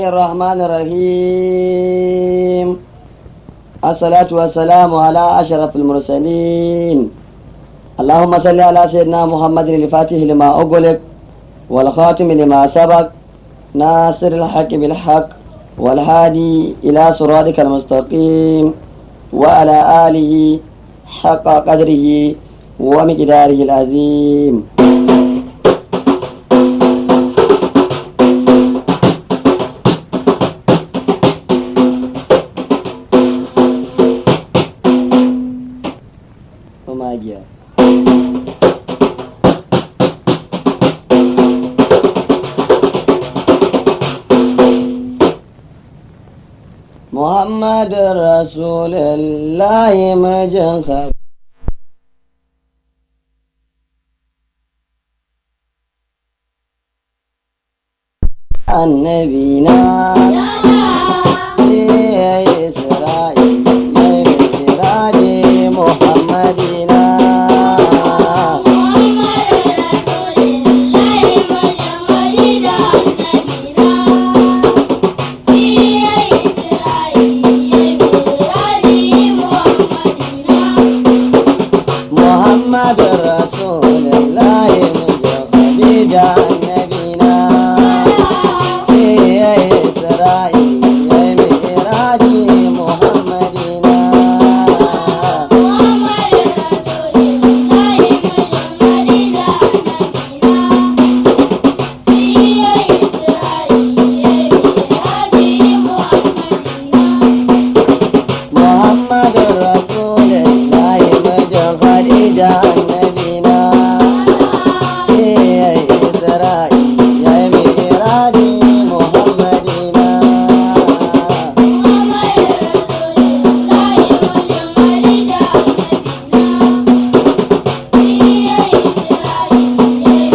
الله الرحمن الرحيم. الصلاة والسلام على أشرف المرسلين. اللهم صل على سيدنا محمد الفاتح لما أغلق والخاتم لما سبق ناصر الحق بالحق والهادي إلى صراطك المستقيم وعلى آله حق قدره ومقداره العظيم. محمد رسول الله مجن خبر النبينا يا إسرائيل يا ميراج محمدنا محمد رسول الله مجن خديجة النبينا يا إسرائيل يا ميراج محمدنا محمد رسول الله مجن خديجة النبينا يا إسرائيل يا ميراج محمدنا محمد رسول الله مجن خديجة النبينا يا إسرائيل يا ميراج محمدنا محمد رسول الله مجن خديجة النبينا يا إسرائيل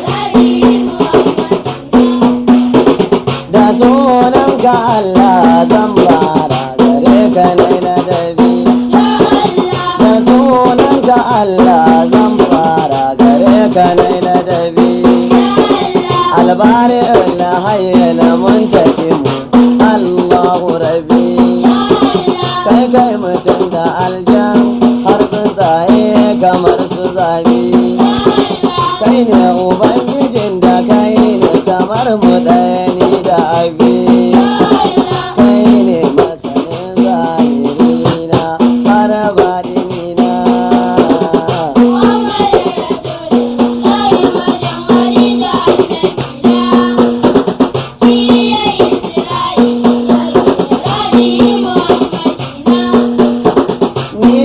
da sunanka Allah zan fara gare ka nai ladabi da sunanka Allah zan fara gare ka nai ladabi albari Allah hayyal muntakimu Allahu rabbi kai mutum da aljan har tsuntsaye kamar su zabi kai ne ubangijin da kai ne kamar mu ɗaya ni da abi kai ne masanin zahirina har baɗinina ni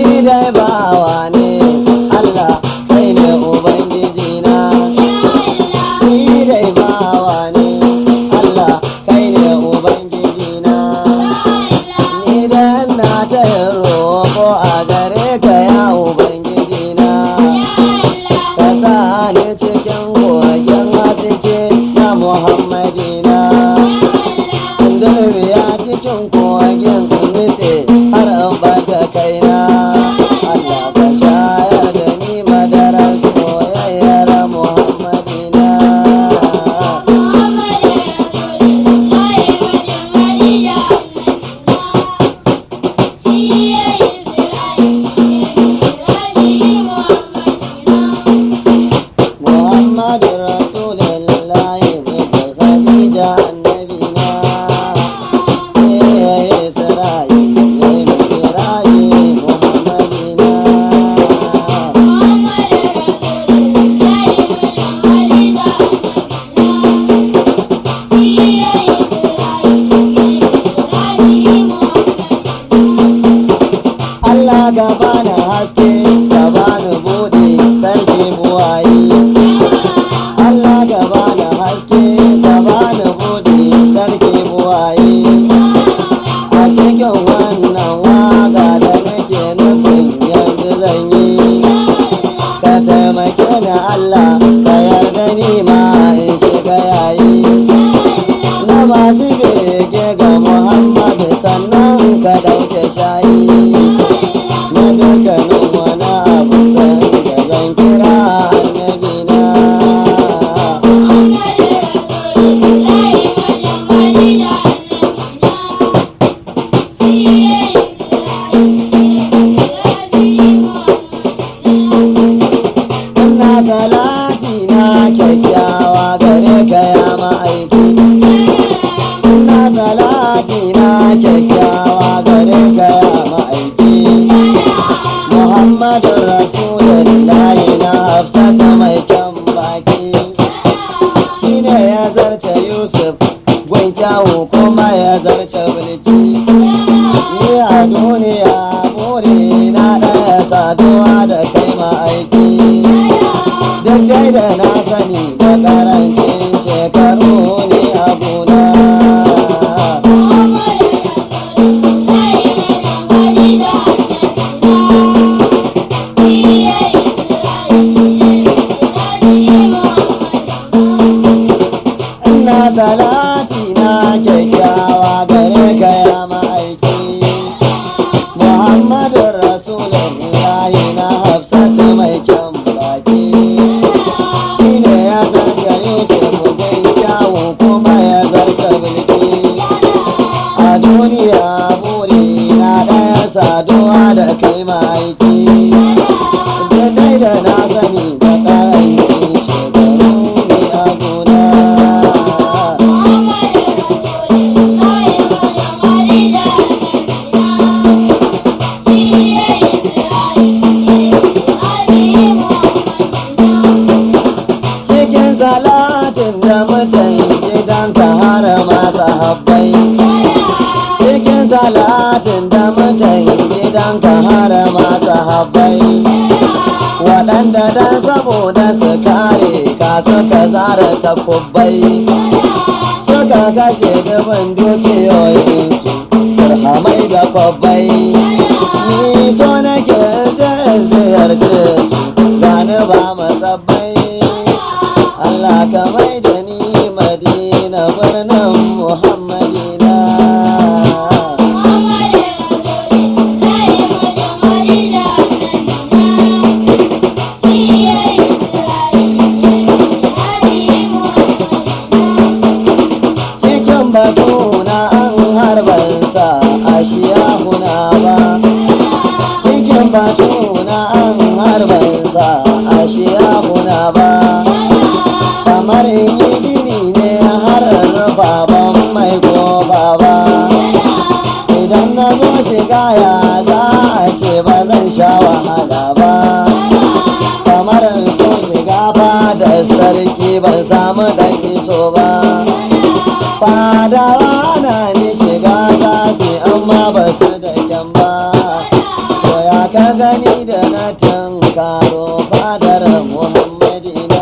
Rasulullahi na Hafsata mai kyan baki shine ya zarce Yusuf gwan kyawu kuma ya zarce mulki ni a duniya buri na ɗaya saduwa da kai ma'aiki duk dai da na sani da karancin shekaru ne a gona salati na kyakkyawa gare ka ya ma'aiki Muhammadun Rasulullahi na Hafsatu mai kyan baki shine ya zarta Yusuf gun kyawu kuma ya zarta bilki a duniya buri na ɗaya saduwa da kai ma'aiki dai da na sani da ƙarancin shekaru ne a gona salatin da mutan gidan ka har masa habbai cikin salatin da mutan gidan ka har masa habbai waɗanda dan saboda su kare ka suka zara takubbai suka kashe dubin dukiyoyinsu dirhamai da kwabbai ni so nake ziyarce su gani ba matsabbai Allah ka mai da ni Madina birnin Muhammadina cikin batuna an harbansa a shiyahuna ba cikin batuna an harbansa a shiyahuna ba kamar yi gini ne har baban mai goba ba idan na zo shiga ya za a ce ba zan sha wahala ba kamar so shiga fada sarki ban samu dan iso ba fadawa na ni shiga tasi amma ba su da kyan ba to ya ka gani da na tunkaro fadar Muhammadina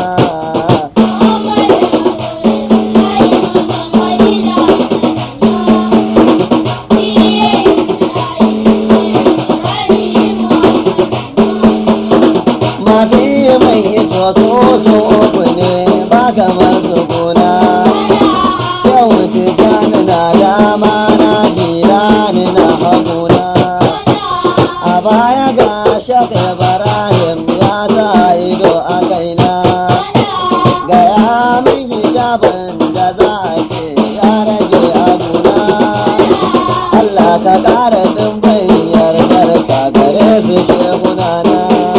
masu yi mai iso so uku ne ba kamar su gona kyau tijjani na dama na jirani na haguna a baya ga shaka Ibrahim ya sa ido a kaina ga ya min hijabin da za a ce ya rage abuna Allah ka ƙara dimbin yardar ka gare su shehuna na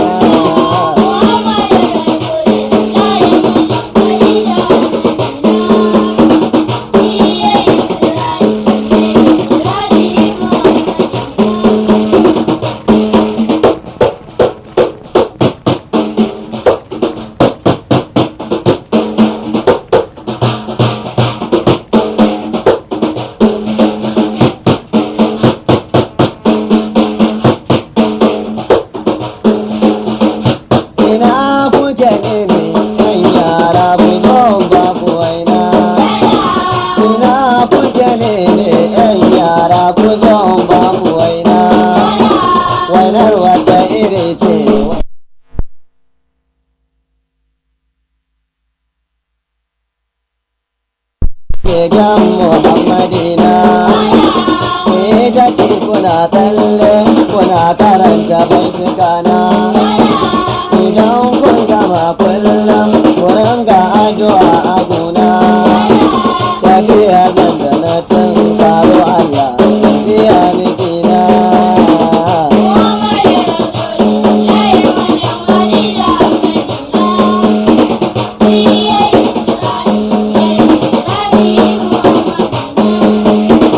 wainar wace iri ce Kejan Muhammadina ita ce kuna talle kuna karanta baikana idan kun gama kullum kurin ga addu'a a gona tafiya nan da na tun karo Allah biya nufina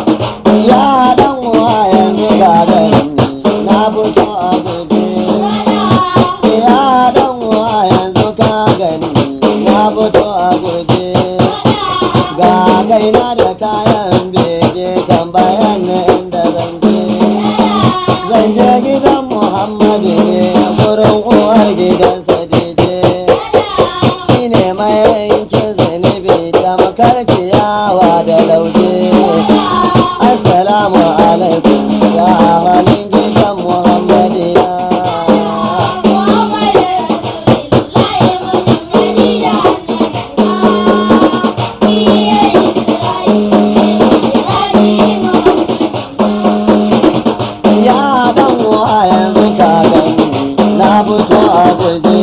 ya dan uwa yanzu ga gani na fito a guje uwar gidansa dije shi ne mai yankin zunubi ta makarciyawa da lauje. Assalamu alaikum ya halin gidan Muhammadina. Ya dan uwa yanzu ka gani na fito a guje.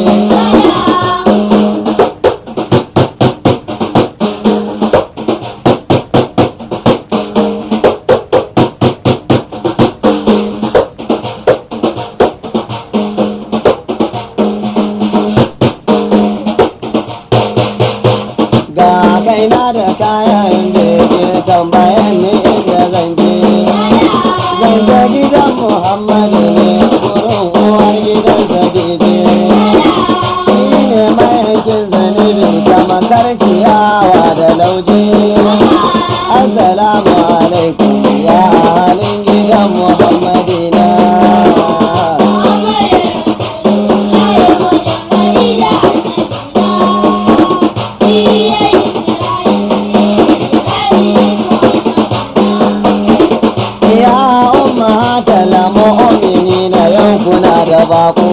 Ga kaina da kayan da ke tambayan ni inda zan je. Zan je gidan Muhammadu ne wurin uwar gidansa dije. Shi ne mayankin zanibin kamar ciyawa da lauje. Assalamu alaikum ya halin gidan Muhammadina. Ya ummatal mu'minina yau kuna da bako.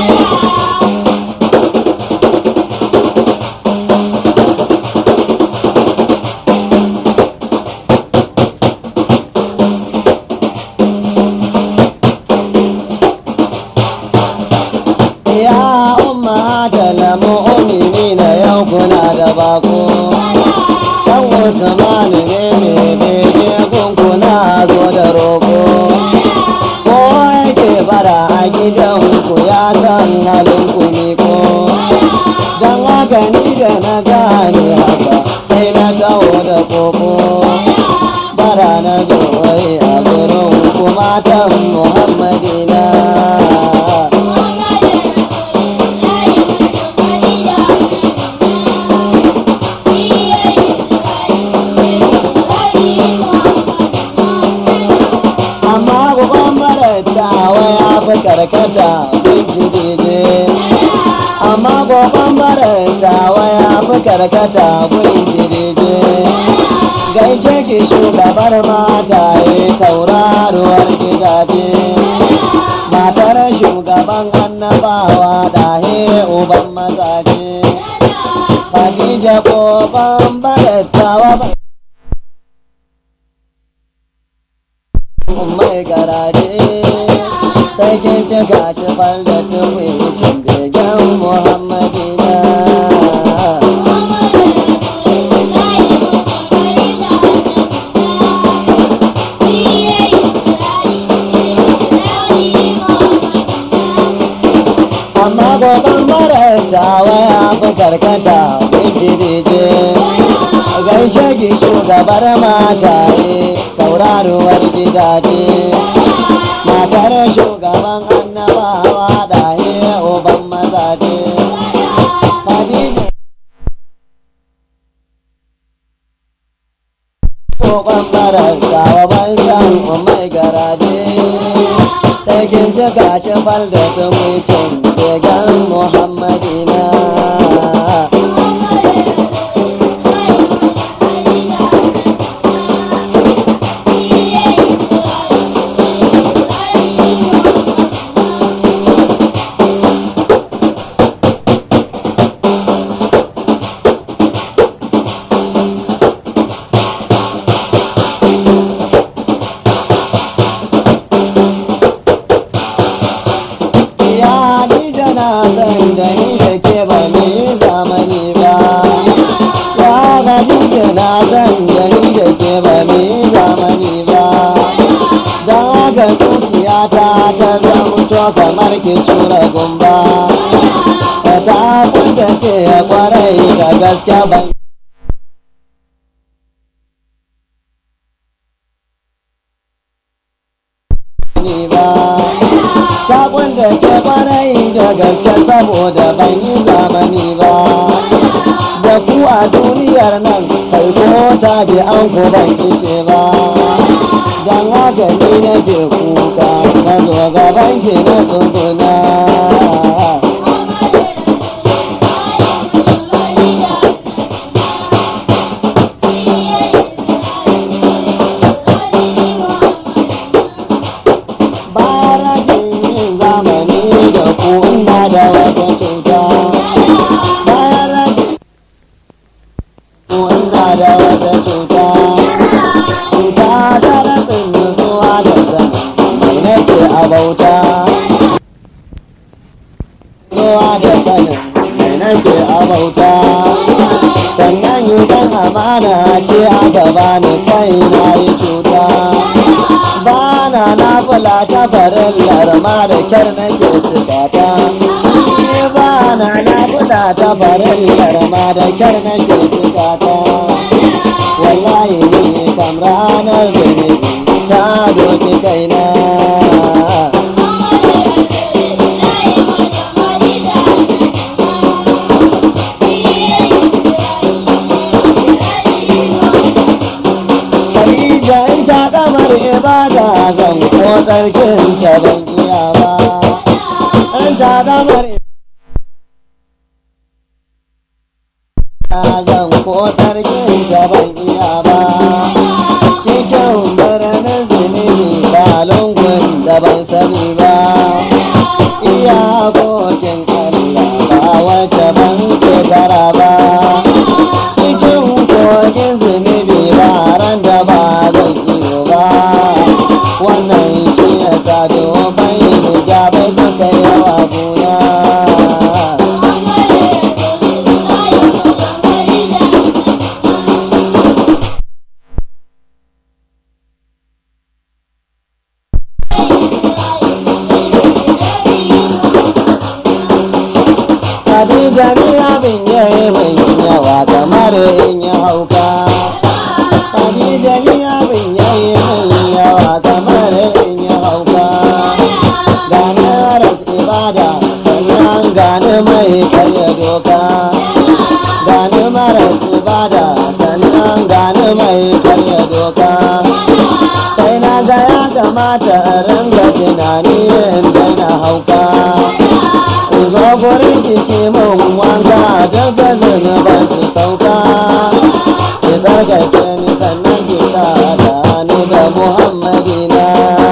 Ya ummatal mu'minina yau kuna da bako. Dan Usman ne mai bege kunkuna zo da roƙo. Ko yake bara a gidanku ya san halin ku miko. Dan haka ni da na gane haka sai na dawo da koko. Bara na zo wai a gurin ku matan Muhammadina. Amma gogon baratawa ya fi karkata gunki dije. Amma gogon baratawa ya fi karkata gunki dije. Gaishe ki shugabar mataye tauraruwar gidaje. Matar shugaban annabawa dahe uban mazaje. Khadija gogon baratawa mai garaje sai kin ci gashi da tuwicin begen Muhammadina. Amma goban maratawa ya fi karkata bigirije. Gaishe ki shugabar mataye tauraruwar gidaje. Matar shugaban annabawa dahe uban mazaje. Khadija goban baratawa ban san mai garaje. Sai kin ci gashi da tumicin begen Muhammadina. Na san da ni da ke ba mu yi zamani ba. Ya Khadija na san da ni da ke ba mu yi zamani ba. Don haka zuciyata ta zamto kamar ki cura gumba. Ka ta kunta ce kwarai da gaske ban ba. Ta kunta ce kwarai da gaske saboda ban yi zamani ba. Da ku a duniyar nan kai ko ta bi an ku ban ishe ba. Dan haka ni nake kuka na zo gaban ki na tsuguna. da wata cuta bayan rashin ina da wata cuta da ratsin nutsuwa da sani mai nake a bauta zuwa da sanin mai nake a bauta sannan idan amana ce aka bani sai na yi cuta bana na fula ta farillar ma da kyar nake cikata bana na fula ta farillar ma da kyar nake cikata wallahi ni kam ranar zunubi ta doki kaina kamar ibada zan ko tsarkin ta ban iya ba an ta kamar zan ko tsarkin ta ban iya ba cikin birnin zunubi ba lungun da ban sani ba iyakokin Allah ba wace ban ketara ba cikin kogin zunubi ba ran da ba zan wannan shi ya sa dobai hijabai suka yawa guna Khadija ni abin yayi mai yawa kamar in ya hauka Khadija ni abin yayi mai yawa kamar in ya hauka gane ras ibada sannan gane mai karya doka gane maras ibada sannan gane mai karya doka sai na ga ya kamata ringa tunani in daina hauka zo gurin jiki mun wanka daga zunuban su sauka ki tsarkake ni sannan ki sa ni da Muhammadina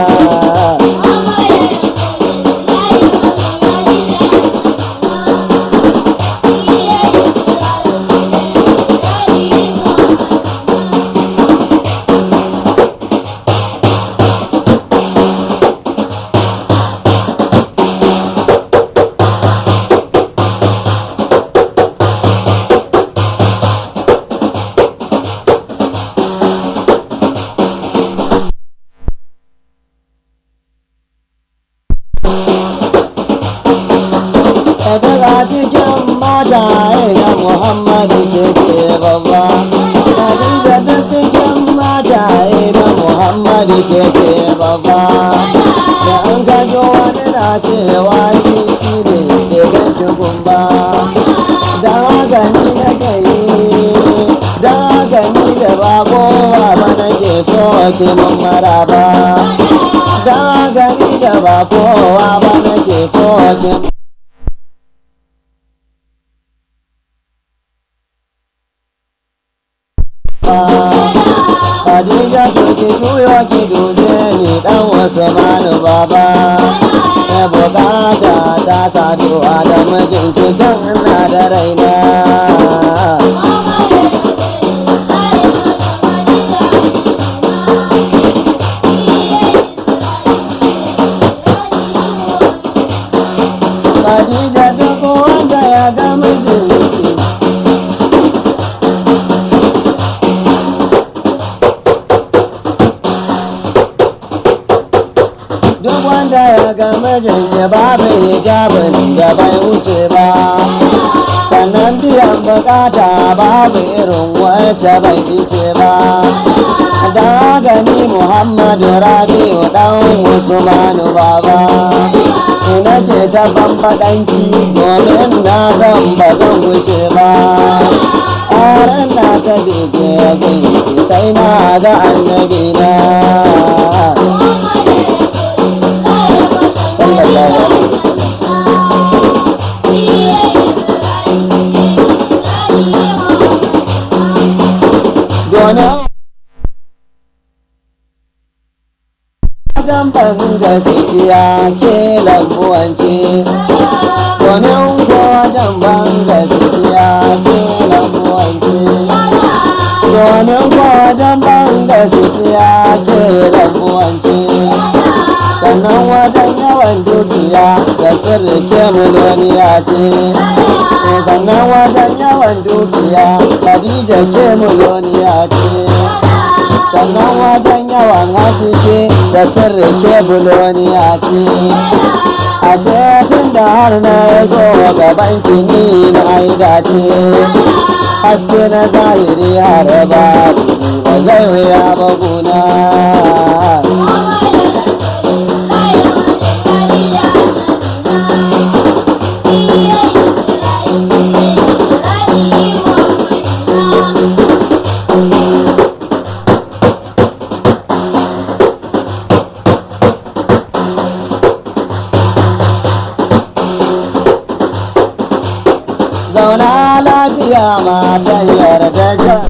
daga cikin mataye na Muhammadu ke babba daga cikin mataye na Muhammadu ke babba da an gajo wani na cewa shi ne ke ganci gumba da gani na kai da gani da ba kowa ba nake so ke mun maraba da gani da ba kowa ba nake so ke Khadija to ki juyo ki dube ni dan Usmanu baba ya bukata ta saduwa da mijinki tun ina da raina Khadija duk wanda ya ga mijinki duk wanda ya ga mijinki babu hijabin da bai wuce ba sannan biyan bukata babu irin wacce bai ice ba da gani Muhammadu Rabi'u dan Usmanu baba ina ce ta bambadanci domin na san ba zan wuce ba aran na ta bege gunki sai na ga annabi na sallallahu alaihi wasallam wajen ban gaskiya ke lambuwance wajen ban gaskiya ke rabuwance domin wajen ban gaskiya ke rabuwance sannan wajen yawan dukiya da sirrike miloniya ce sannan wajen yawan dukiya Khadija ke miloniya ce sannan wajen yawan haske da sirrike miloniya ce ashe tun da har na zo gaban kini na aida ce haske na zahiri har ba zai wuya ba guna zauna lafiya matan yarda jan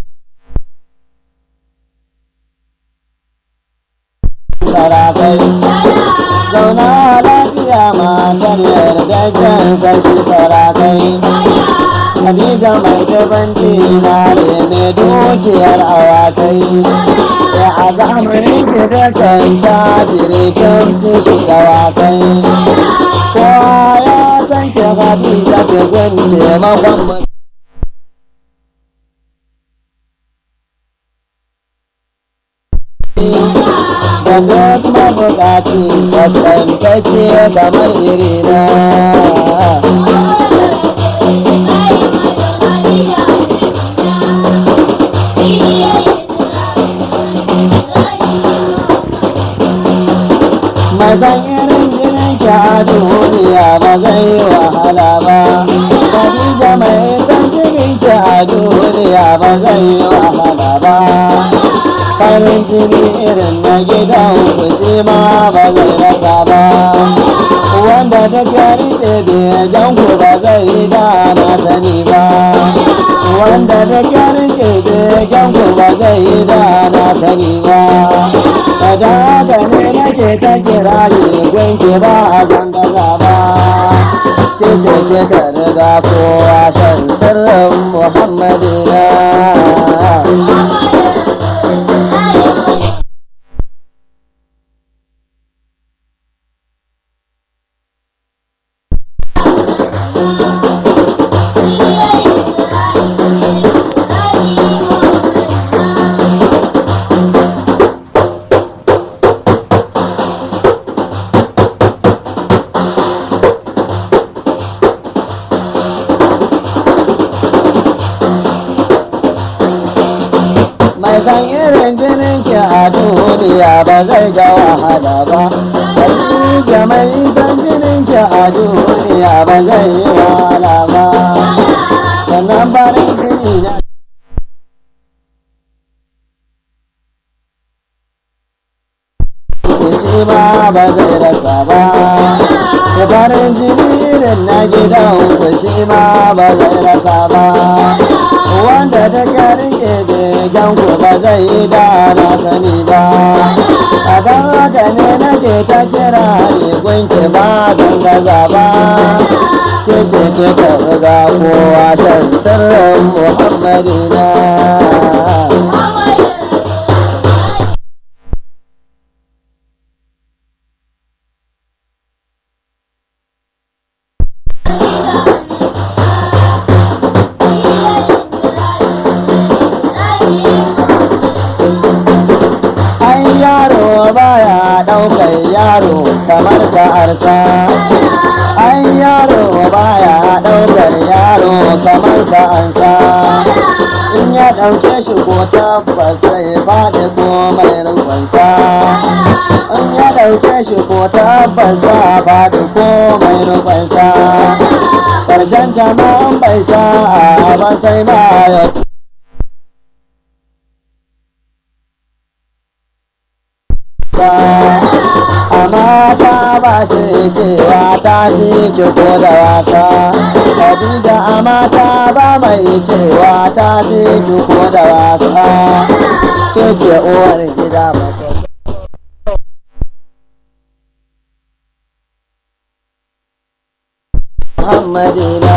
sarakai zauna lafiya matan yarda jan sarki sarakai Khadija mai daban dinare mai dukiyar awakai ya a zamanin ki da kan tajiri kan kishi dawakai kowa ya san ki Khadija ki gun taimakon mu da duk mabukaci kaskantacce kamar irina mazan irin jinin ki a duniya ba zai yi wahala ba Khadija mai san jinin ki a duniya ba zai yi wahala ba farin jini irin na gidan ku shi ma ba zai rasa ba wanda ta rike begen ku ba zai da na sani ba wanda ta rike begen ku ba zai da na sani ba kada haka ne nake ta kira ki gunki ba a zangaza ba ke ce ke ka riga kowa shan sirrin Muhammadina mai san irin jinin ki a duniya ba zai ga wahala ba Khadija mai san jinin ki a duniya ba zai yi wahala ba sannan barin jini na shi ma ba zai rasa ba farin jini irin na gidan ku shi ma ba zai rasa ba wanda ta rike begen ku ba zai yi da na sani ba a kan haka ne nake ta kira ne gunki ba zan gaza ba ke ce ke ka riga kowa shan sirrin Muhammadina baya ɗaukar yaro kamar sa'arsa ai yaro baya ɗaukar yaro kamar sa'ansa in ya ɗauke shi ko tabbas sai faɗi ko mai rukunsa in ya ɗauke shi ko tabbas sai faɗi ko mai rukunsa ƙarshen jama'an bai sa'a ba sai ma ya amata ba ce cewa ta fi ki ko da wasa Khadija amata ba mai cewa ta fi ki ko da wasa ke ce uwar gida mace muhammadina.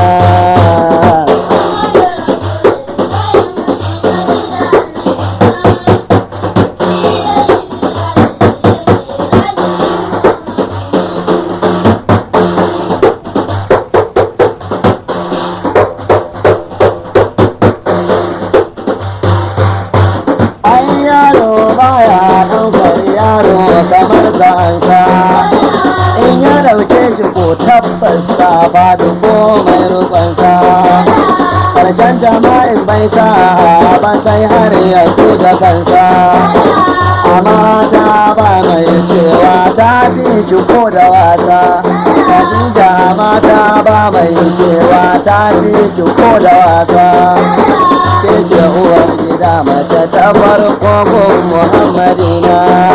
In ya dauke shi ko tabbasa ba dubo mai rukunsa, karshen jama'in bai sa ba sai har ya da kansa. Amma ta ba mai cewa ta fi ko da wasa, Khadija mata ba mai cewa ta fi ko da wasa. Ke ce uwar gida mace ta farko gun Muhammadina.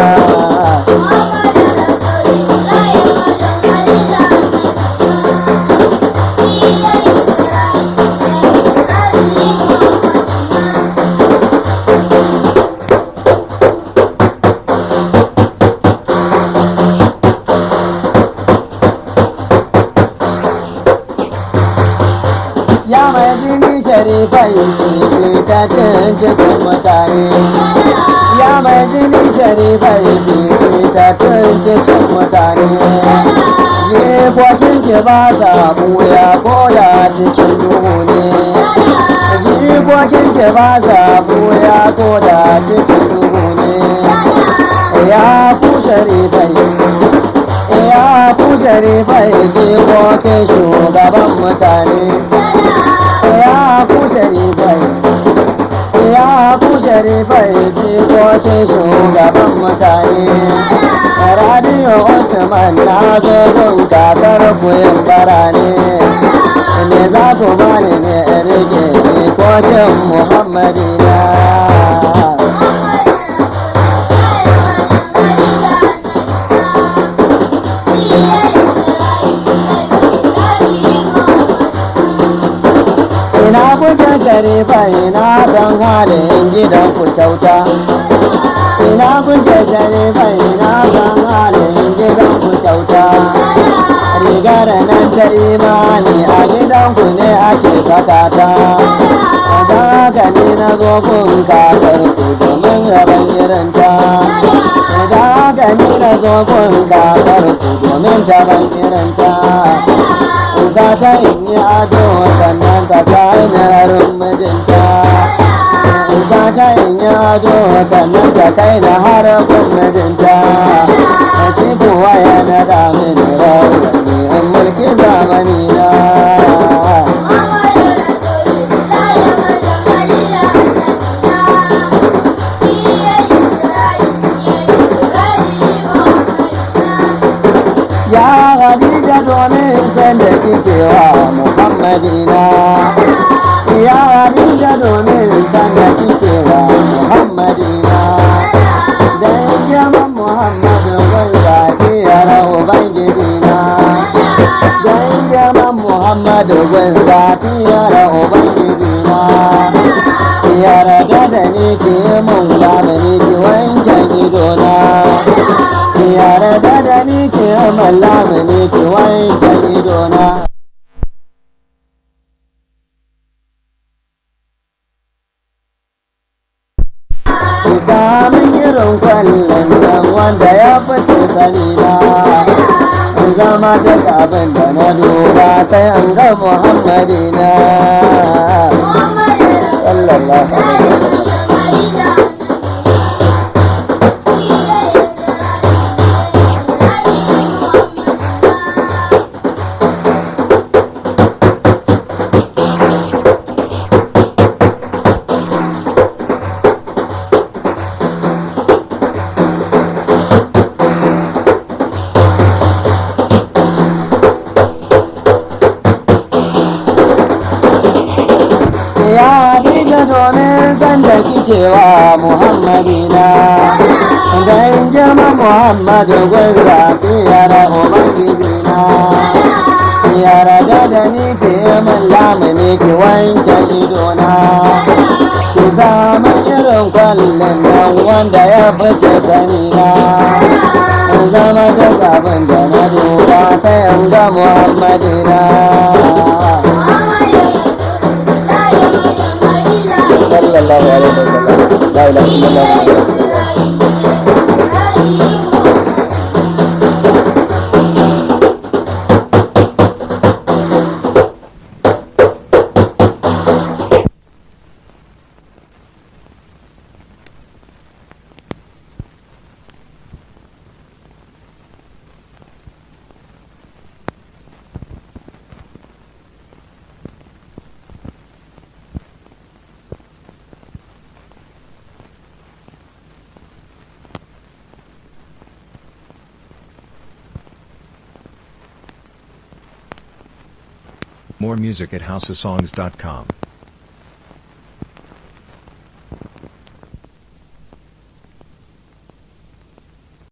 Ya mai jini sharifai ta cikin mutane, ya mai jini sharifai ta cikin mutane. Jikokin ki ba sa buya koda cikin duhu ne, jikokin ki ba sa buya koda cikin duhu ne. Ya ku sharifai, ya ku sharifai jikokin shugaban mutane. Ya ku sharifai jikokin shugaban mutane. Radio Usman na zo gun kakar kuyin bara ne, me za ku bani ne rike jikokin Muhammadina. Ina kuke sharifai na san halin gidan ku kyauta. Ina kuke sharifai na san halin gidan ku kyauta. Rigar nan ta imani a gidan ku ne ake saka ta. Da haka ne na zo kun kakar ku domin rabon irinta. Da haka ne na zo kun kakar ku domin taban irinta. Za ta yi ado sannan ta kai na harin mijinta. Za ta yi ado sannan ta kai na harafin mijinta. Shi kuwa ya naɗa mini rawani in mulki zamani na. Ya Khadija domin san da kike wa Muhammadina. Ya Khadija domin san da kike wa Muhammadina. Dan girman Muhammadu wanda ke yara Ubangijina. Dan girman Muhammadu wanda ke yara Ubangijina. Yarda da ni ke mun lamani ki wancan idona. Yarda da ni ke mallama ne ki wanke idona. Ki samun irin kwallon nan wanda ya fice sani na. In zama duk abin da na duba sai an ga Muhammadina. Sallallahu alaihi wasallam. Ya Khadija domin san da kike wa Muhammadina. Dan girman Muhammadu gwanza ki yara Ubangijina. Yarda da ni ke min lamuni ki wanke idona. Ki samu irin kwallon nan wanda ya fice sanina. In zama duk abin da na duba sai in ga Muhammadina. sallallahu alaihi wasallam la ilaha illallah muhammadur rasulullah. More music at housesongs.com.